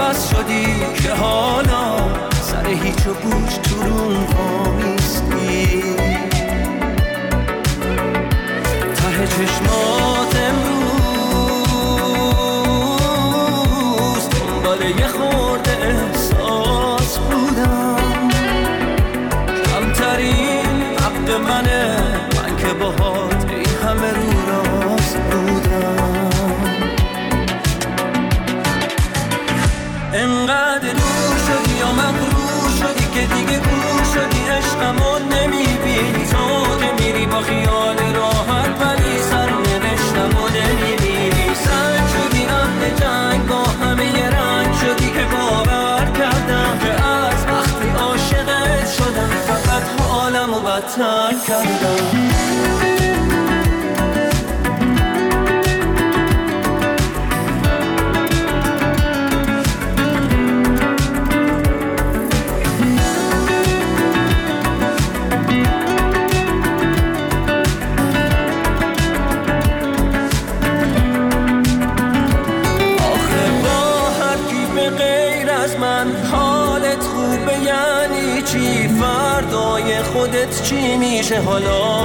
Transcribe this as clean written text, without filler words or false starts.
عوض شدی که حالا سر هیچ و گوش تو روم وامیستی. ته چشمات امروز دنبال یه خورده احساس بودم. کمترین حق منه من که باهات این همه رو راست بودم. انقدر دور شدی یا مغرور شدی که دیگه گور شدی عشقمو نمیبینی. تو که میری با خیال راحت ولی سرنوشتمو نمیبینی. سنگ شدی اهل جنگ با همه ی رنگ شدی که باور کردم که از وقتی عاشقت شدم فقط حالمو بدتر کردم. حالت خوبه یعنی چی؟ فردای خودت چی میشه حالا؟